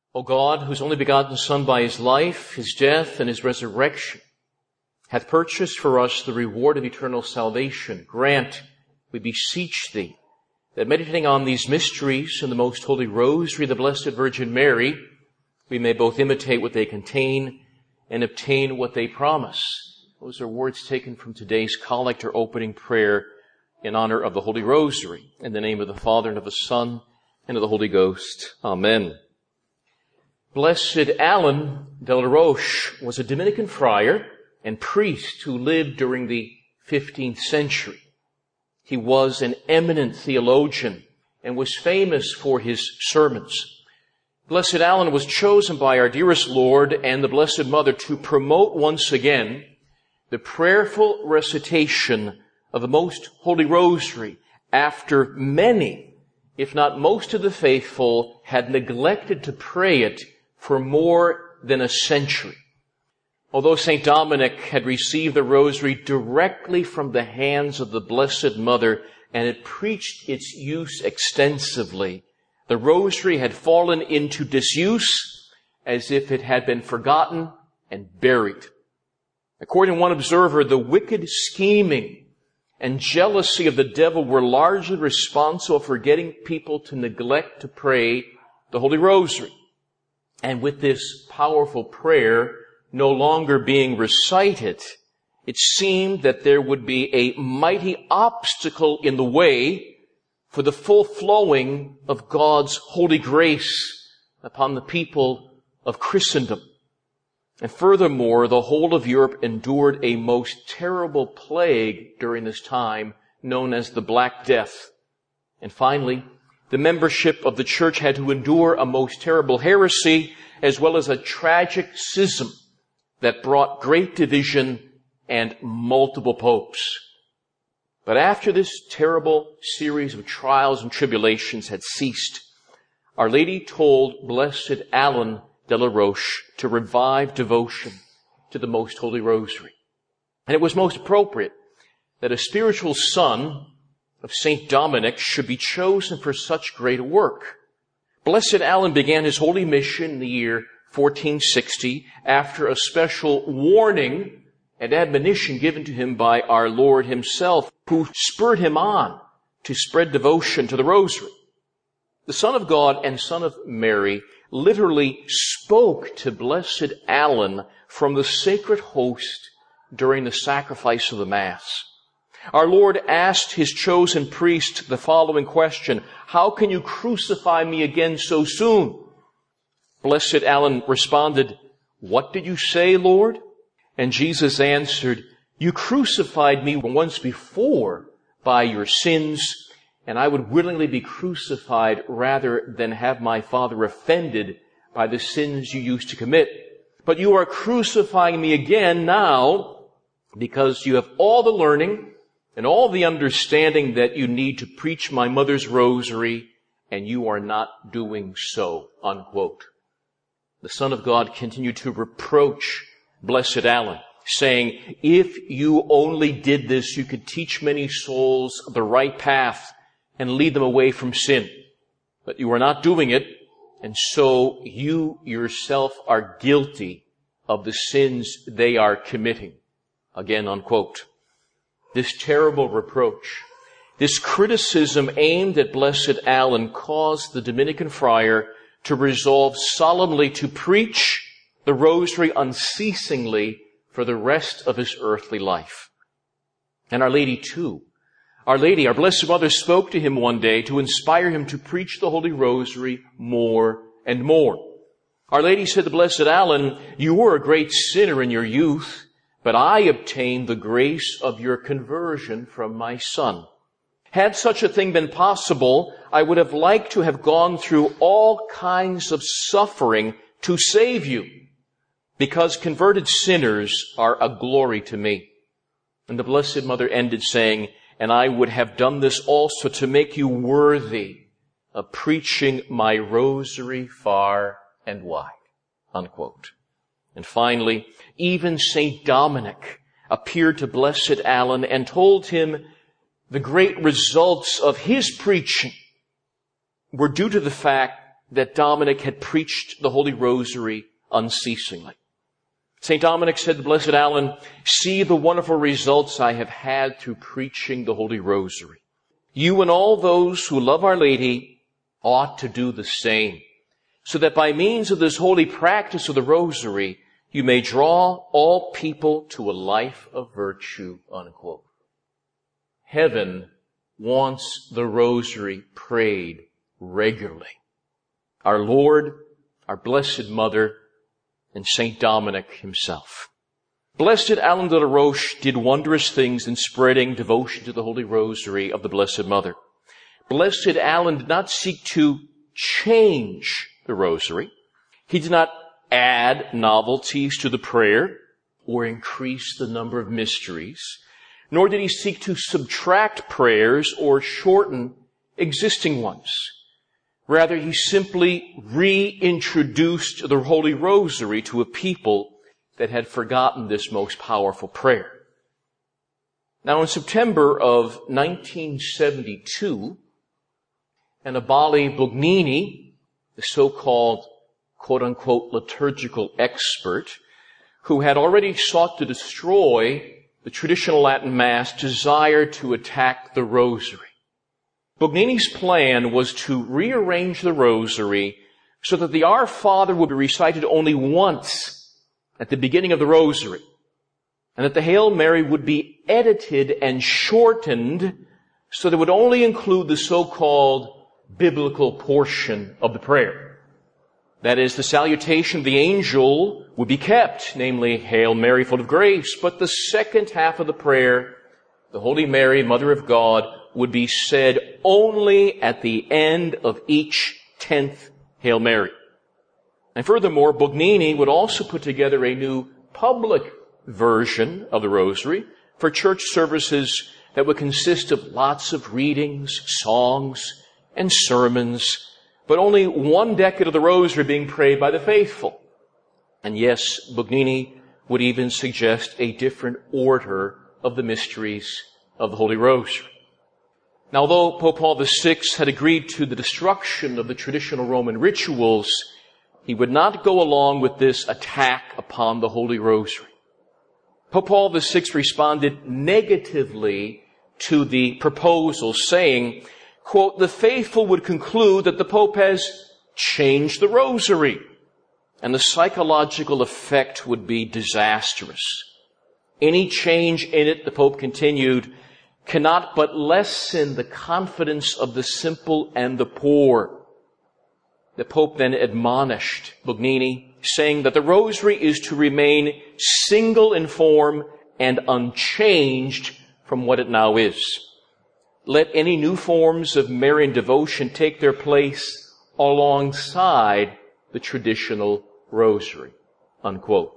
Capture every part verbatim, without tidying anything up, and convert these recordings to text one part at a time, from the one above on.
O God, whose only begotten Son by his life, his death, and his resurrection hath purchased for us the reward of eternal salvation, grant, we beseech thee, that meditating on these mysteries in the most holy rosary of the Blessed Virgin Mary, we may both imitate what they contain and obtain what they promise. Those are words taken from today's collect or opening prayer in honor of the Holy Rosary. In the name of the Father, and of the Son, and of the Holy Ghost. Amen. Blessed Alan de la Roche was a Dominican friar and priest who lived during the fifteenth century. He was an eminent theologian and was famous for his sermons. Blessed Alan was chosen by our dearest Lord and the Blessed Mother to promote once again the prayerful recitation of the Most Holy Rosary after many, if not most of the faithful, had neglected to pray it for more than a century. Although Saint Dominic had received the Rosary directly from the hands of the Blessed Mother and had preached its use extensively, the Rosary had fallen into disuse as if it had been forgotten and buried. According to one observer, the wicked scheming and jealousy of the devil were largely responsible for getting people to neglect to pray the Holy Rosary. And with this powerful prayer no longer being recited, it seemed that there would be a mighty obstacle in the way for the full flowing of God's holy grace upon the people of Christendom. And furthermore, the whole of Europe endured a most terrible plague during this time, known as the Black Death. And finally, the membership of the church had to endure a most terrible heresy, as well as a tragic schism that brought great division and multiple popes. But after this terrible series of trials and tribulations had ceased, Our Lady told Blessed Alan de la Roche to revive devotion to the Most Holy Rosary. And it was most appropriate that a spiritual son of Saint Dominic should be chosen for such great a work. Blessed Alan began his holy mission in the year fourteen sixty after a special warning and admonition given to him by our Lord himself, who spurred him on to spread devotion to the Rosary. The Son of God and Son of Mary literally spoke to Blessed Alan from the sacred host during the sacrifice of the Mass. Our Lord asked his chosen priest the following question: "How can you crucify me again so soon?" Blessed Alan responded, "What did you say, Lord?" And Jesus answered, "You crucified me once before by your sins, and I would willingly be crucified rather than have my Father offended by the sins you used to commit. But you are crucifying me again now because you have all the learning and all the understanding that you need to preach my mother's rosary, and you are not doing so." Unquote. The Son of God continued to reproach Blessed Alan, saying, "If you only did this, you could teach many souls the right path and lead them away from sin. But you are not doing it, and so you yourself are guilty of the sins they are committing." Again, unquote. This terrible reproach, this criticism aimed at Blessed Alan, caused the Dominican friar to resolve solemnly to preach the Rosary unceasingly for the rest of his earthly life. And Our Lady too. Our Lady, our Blessed Mother, spoke to him one day to inspire him to preach the Holy Rosary more and more. Our Lady said to Blessed Alan, "You were a great sinner in your youth, but I obtained the grace of your conversion from my Son. Had such a thing been possible, I would have liked to have gone through all kinds of suffering to save you, because converted sinners are a glory to me." And the Blessed Mother ended saying, "And I would have done this also to make you worthy of preaching my rosary far and wide." Unquote. And finally, even Saint Dominic appeared to Blessed Alan and told him the great results of his preaching were due to the fact that Dominic had preached the Holy Rosary unceasingly. Saint Dominic said to Blessed Alan, "See the wonderful results I have had through preaching the Holy Rosary. You and all those who love Our Lady ought to do the same, so that by means of this holy practice of the Rosary, you may draw all people to a life of virtue," unquote. Heaven wants the Rosary prayed regularly. Our Lord, our Blessed Mother, and Saint Dominic himself. Blessed Alan de la Roche did wondrous things in spreading devotion to the Holy Rosary of the Blessed Mother. Blessed Alan did not seek to change the Rosary. He did not add novelties to the prayer or increase the number of mysteries, nor did he seek to subtract prayers or shorten existing ones. Rather, he simply reintroduced the Holy Rosary to a people that had forgotten this most powerful prayer. Now, in September of nineteen seventy-two, Annibale Bugnini, the so-called quote-unquote liturgical expert, who had already sought to destroy the traditional Latin Mass, desired to attack the Rosary. Bugnini's plan was to rearrange the Rosary so that the Our Father would be recited only once at the beginning of the Rosary, and that the Hail Mary would be edited and shortened so that it would only include the so-called biblical portion of the prayer. That is, the salutation of the angel would be kept, namely, Hail Mary, full of grace, but the second half of the prayer, the Holy Mary, Mother of God, would be said only at the end of each tenth Hail Mary. And furthermore, Bugnini would also put together a new public version of the Rosary for church services that would consist of lots of readings, songs, and sermons, but only one decade of the Rosary being prayed by the faithful. And yes, Bugnini would even suggest a different order of the mysteries of the Holy Rosary. Now, although Pope Paul the Sixth had agreed to the destruction of the traditional Roman rituals, he would not go along with this attack upon the Holy Rosary. Pope Paul the Sixth responded negatively to the proposal, saying, quote, "The faithful would conclude that the Pope has changed the Rosary, and the psychological effect would be disastrous. Any change in it," the Pope continued, "cannot but lessen the confidence of the simple and the poor." The Pope then admonished Bugnini, saying that the Rosary is to remain single in form and unchanged from what it now is. Let any new forms of Marian devotion take their place alongside the traditional Rosary, unquote.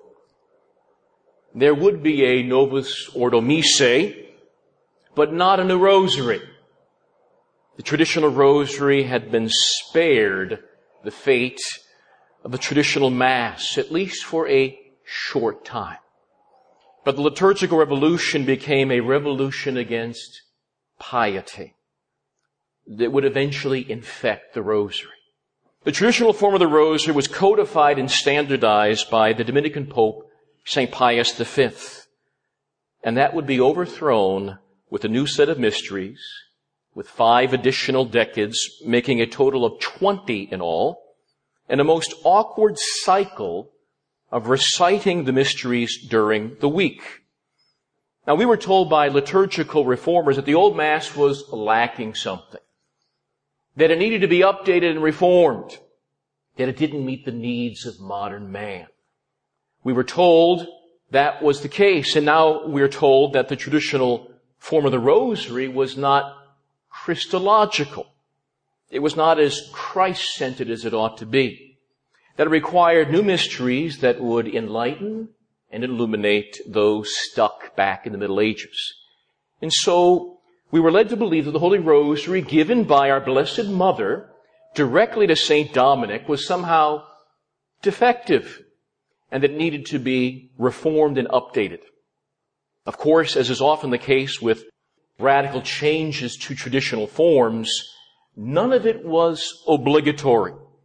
There would be a Novus Ordo Missae, but not a new Rosary. The traditional Rosary had been spared the fate of the traditional Mass, at least for a short time. But the liturgical revolution became a revolution against piety that would eventually infect the Rosary. The traditional form of the Rosary was codified and standardized by the Dominican Pope, Saint Pius the Fifth. And that would be overthrown with a new set of mysteries, with five additional decades, making a total of twenty in all, and a most awkward cycle of reciting the mysteries during the week. Now, we were told by liturgical reformers that the old Mass was lacking something, that it needed to be updated and reformed, that it didn't meet the needs of modern man. We were told that was the case, and now we're told that the traditional form of the Rosary was not Christological. It was not as Christ-centered as it ought to be. That it required new mysteries that would enlighten and illuminate those stuck back in the Middle Ages. And so we were led to believe that the Holy Rosary given by our Blessed Mother directly to Saint Dominic was somehow defective and that it needed to be reformed and updated. Of course, as is often the case with radical changes to traditional forms, none of it was obligatory.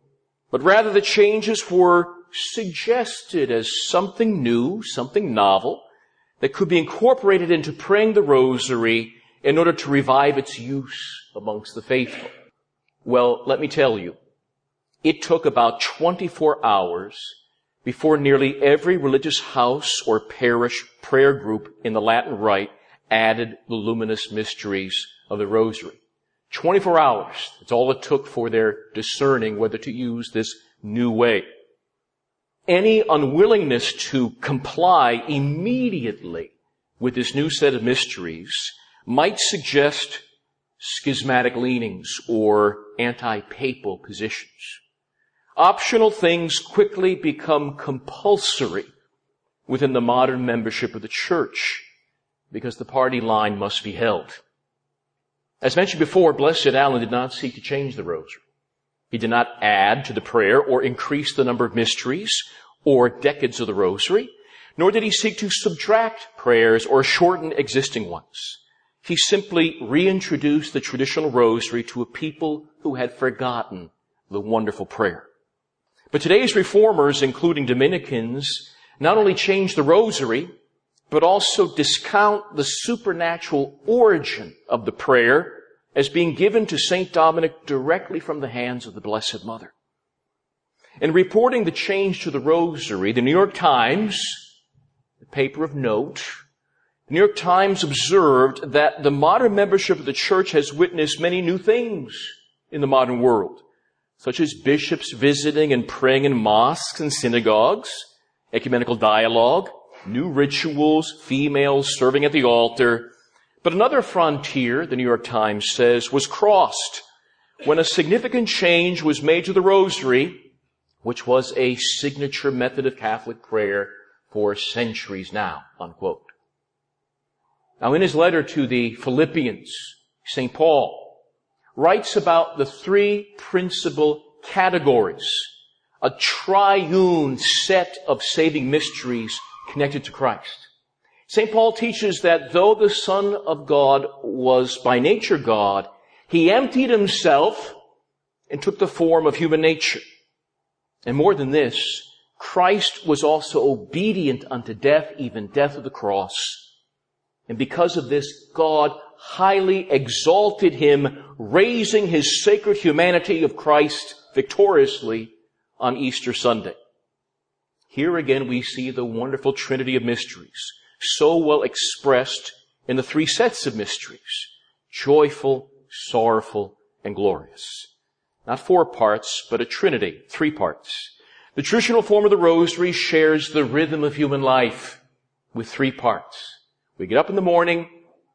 but rather the changes were suggested as something new, something novel, that could be incorporated into praying the rosary in order to revive its use amongst the faithful. Well, let me tell you, it took about twenty-four hours before nearly every religious house or parish prayer group in the Latin Rite added the luminous mysteries of the Rosary. twenty-four hours. That's all it took for their discerning whether to use this new way. Any unwillingness to comply immediately with this new set of mysteries might suggest schismatic leanings or anti-papal positions. Optional things quickly become compulsory within the modern membership of the Church because the party line must be held. As mentioned before, Blessed Allen did not seek to change the Rosary. He did not add to the prayer or increase the number of mysteries or decades of the Rosary, nor did he seek to subtract prayers or shorten existing ones. He simply reintroduced the traditional Rosary to a people who had forgotten the wonderful prayer. But today's reformers, including Dominicans, not only changed the Rosary, but also discount the supernatural origin of the prayer as being given to Saint Dominic directly from the hands of the Blessed Mother. In reporting the change to the Rosary, the New York Times, the paper of note, the New York Times observed that the modern membership of the Church has witnessed many new things in the modern world, such as bishops visiting and praying in mosques and synagogues, ecumenical dialogue, new rituals, females serving at the altar. But another frontier, the New York Times says, was crossed when a significant change was made to the Rosary, which was a signature method of Catholic prayer for centuries now, unquote. Now, in his letter to the Philippians, Saint Paul writes about the three principal categories, a triune set of saving mysteries connected to Christ. Saint Paul teaches that though the Son of God was by nature God, he emptied himself and took the form of human nature. And more than this, Christ was also obedient unto death, even death of the cross. And because of this, God highly exalted him, raising his sacred humanity of Christ victoriously on Easter Sunday. Here again we see the wonderful Trinity of mysteries, so well expressed in the three sets of mysteries: joyful, sorrowful, and glorious. Not four parts, but a trinity, three parts. The traditional form of the Rosary shares the rhythm of human life with three parts. We get up in the morning,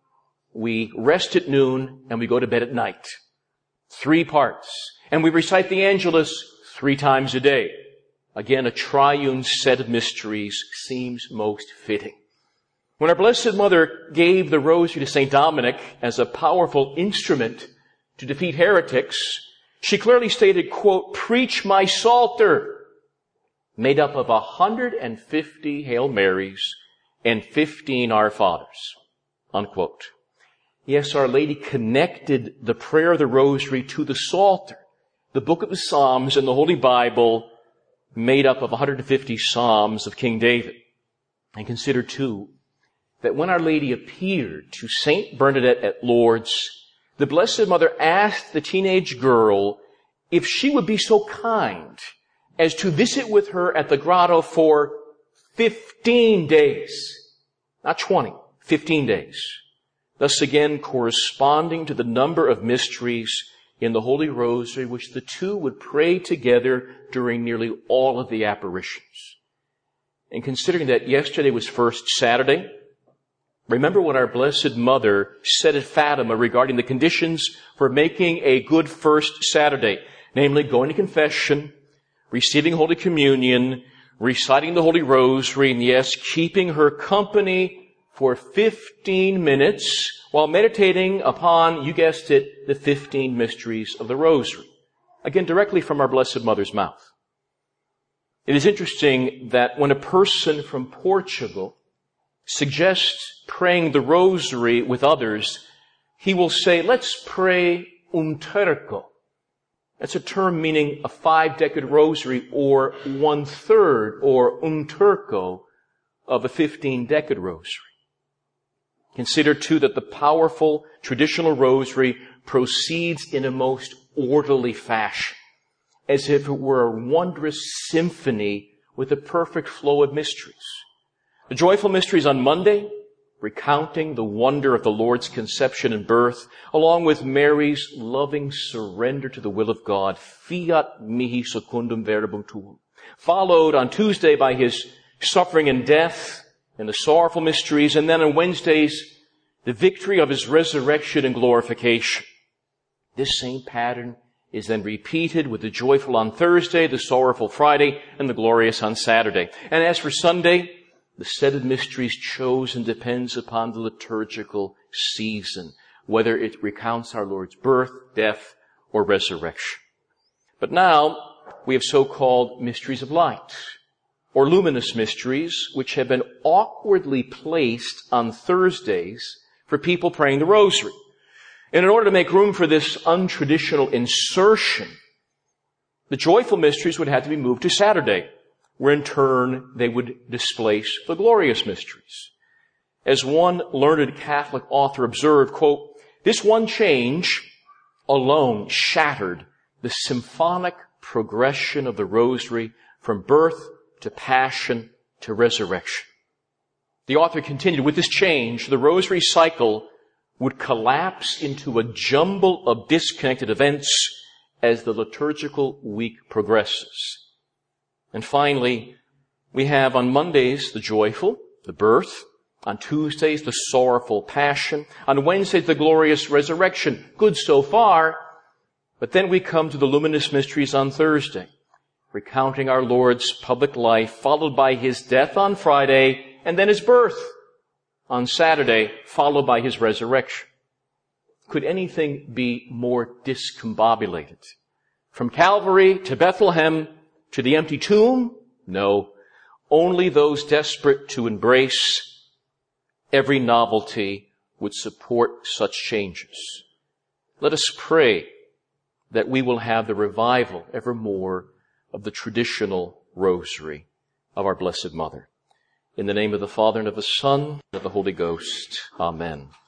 we rest at noon, and we go to bed at night. Three parts. And we recite the Angelus three times a day. Again, a triune set of mysteries seems most fitting. When our Blessed Mother gave the Rosary to Saint Dominic as a powerful instrument to defeat heretics, she clearly stated, quote, "Preach my Psalter," made up of one hundred fifty Hail Marys and fifteen Our Fathers, unquote. Yes, Our Lady connected the prayer of the Rosary to the Psalter, the book of the Psalms in the Holy Bible, made up of one hundred fifty Psalms of King David. And consider, too, that when Our Lady appeared to Saint Bernadette at Lourdes, the Blessed Mother asked the teenage girl if she would be so kind as to visit with her at the grotto for fifteen days. Not twenty, fifteen days. Thus again corresponding to the number of mysteries in the Holy Rosary which the two would pray together during nearly all of the apparitions. And considering that yesterday was First Saturday, remember what our Blessed Mother said at Fatima regarding the conditions for making a good First Saturday, namely going to confession, receiving Holy Communion, reciting the Holy Rosary, and yes, keeping her company for fifteen minutes while meditating upon, you guessed it, the fifteen mysteries of the Rosary. Again, directly from our Blessed Mother's mouth. It is interesting that when a person from Portugal suggests praying the Rosary with others, he will say, let's pray un terço. That's a term meaning a five-decade rosary, or one-third, or un terzo, of a fifteen-decade rosary. Consider, too, that the powerful traditional rosary proceeds in a most orderly fashion, as if it were a wondrous symphony with a perfect flow of mysteries. The joyful mysteries on Monday, recounting the wonder of the Lord's conception and birth, along with Mary's loving surrender to the will of God, fiat mihi secundum verbum tuum, followed on Tuesday by his suffering and death and the sorrowful mysteries, and then on Wednesdays, the victory of his resurrection and glorification. This same pattern is then repeated with the joyful on Thursday, the sorrowful Friday, and the glorious on Saturday. And as for Sunday, the set of mysteries chosen depends upon the liturgical season, whether it recounts our Lord's birth, death, or resurrection. But now we have so-called mysteries of light, or luminous mysteries, which have been awkwardly placed on Thursdays for people praying the rosary. And in order to make room for this untraditional insertion, the joyful mysteries would have to be moved to Saturday, where in turn they would displace the glorious mysteries. As one learned Catholic author observed, quote, "This one change alone shattered the symphonic progression of the rosary from birth to passion to resurrection." The author continued, with this change, the rosary cycle would collapse into a jumble of disconnected events as the liturgical week progresses. And finally, we have on Mondays the joyful, the birth. On Tuesdays, the sorrowful passion. On Wednesdays, the glorious resurrection. Good so far. But then we come to the luminous mysteries on Thursday, recounting our Lord's public life, followed by his death on Friday, and then his birth on Saturday, followed by his resurrection. Could anything be more discombobulated? From Calvary to Bethlehem to the empty tomb? No. Only those desperate to embrace every novelty would support such changes. Let us pray that we will have the revival evermore of the traditional rosary of our Blessed Mother. In the name of the Father, and of the Son, and of the Holy Ghost. Amen.